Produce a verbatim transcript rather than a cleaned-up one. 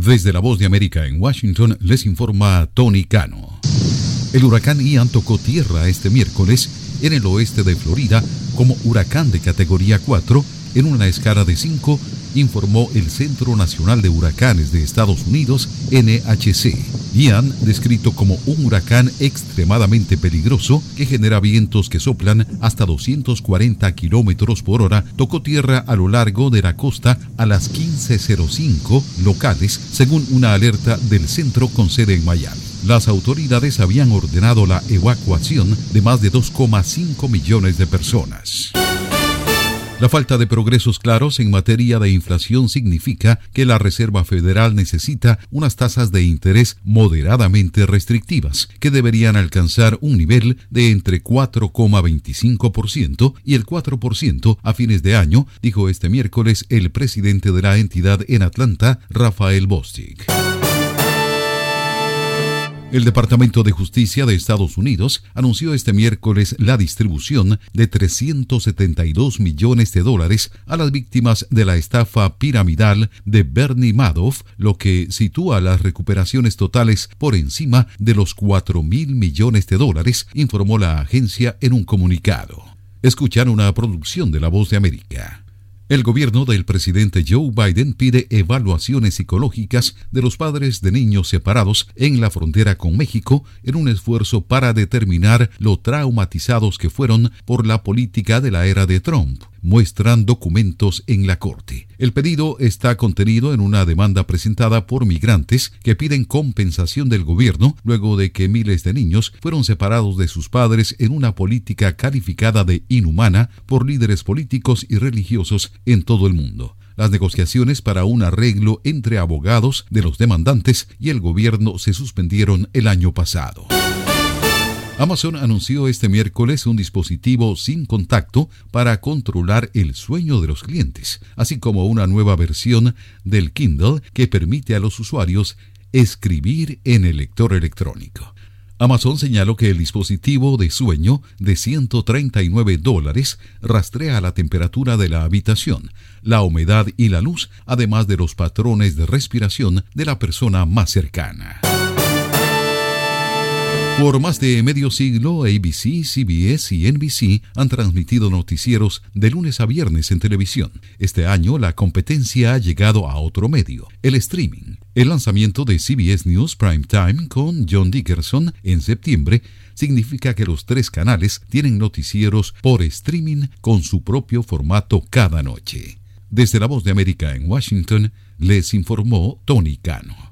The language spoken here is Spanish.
Desde la Voz de América en Washington les informa Tony Cano. El huracán Ian tocó tierra este miércoles en el oeste de Florida como huracán de categoría cuatro en una escala de cinco, informó el Centro Nacional de Huracanes de Estados Unidos, N H C. Ian, descrito como un huracán extremadamente peligroso que genera vientos que soplan hasta doscientos cuarenta kilómetros por hora, tocó tierra a lo largo de la costa a las quince cero cinco locales, según una alerta del centro con sede en Miami. Las autoridades habían ordenado la evacuación de más de dos coma cinco millones de personas. La falta de progresos claros en materia de inflación significa que la Reserva Federal necesita unas tasas de interés moderadamente restrictivas, que deberían alcanzar un nivel de entre cuatro coma veinticinco por ciento y el cuatro por ciento a fines de año, dijo este miércoles el presidente de la entidad en Atlanta, Raphael Bostic. El Departamento de Justicia de Estados Unidos anunció este miércoles la distribución de trescientos setenta y dos millones de dólares a las víctimas de la estafa piramidal de Bernie Madoff, lo que sitúa las recuperaciones totales por encima de los cuatro mil millones de dólares, informó la agencia en un comunicado. Escuchan una producción de La Voz de América. El gobierno del presidente Joe Biden pide evaluaciones psicológicas de los padres de niños separados en la frontera con México en un esfuerzo para determinar lo traumatizados que fueron por la política de la era de Trump, muestran documentos en la corte. El pedido está contenido en una demanda presentada por migrantes que piden compensación del gobierno luego de que miles de niños fueron separados de sus padres en una política calificada de inhumana por líderes políticos y religiosos en todo el mundo. Las negociaciones para un arreglo entre abogados de los demandantes y el gobierno se suspendieron el año pasado. Amazon anunció este miércoles un dispositivo sin contacto para controlar el sueño de los clientes, así como una nueva versión del Kindle que permite a los usuarios escribir en el lector electrónico. Amazon señaló que el dispositivo de sueño de ciento treinta y nueve dólares rastrea la temperatura de la habitación, la humedad y la luz, además de los patrones de respiración de la persona más cercana. Por más de medio siglo, A B C, C B S y N B C han transmitido noticieros de lunes a viernes en televisión. Este año, la competencia ha llegado a otro medio, el streaming. El lanzamiento de C B S News Prime Time con John Dickerson en septiembre significa que los tres canales tienen noticieros por streaming con su propio formato cada noche. Desde La Voz de América en Washington, les informó Tony Cano.